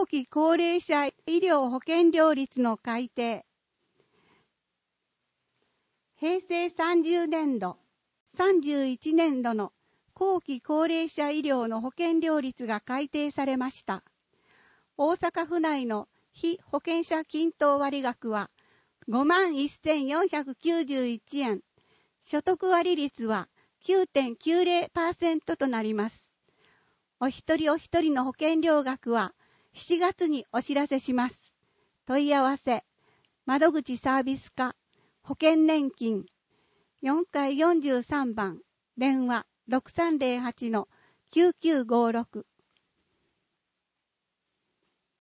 後期高齢者医療保険料率の改定。平成30年度、31年度の後期高齢者医療の保険料率が改定されました。大阪府内の被保険者均等割額は 51,491 円、所得割率は 9.90% となります。お一人お一人の保険料額は7月にお知らせします。問い合わせ、窓口サービス課、保険年金、4階43番、電話 6308-9956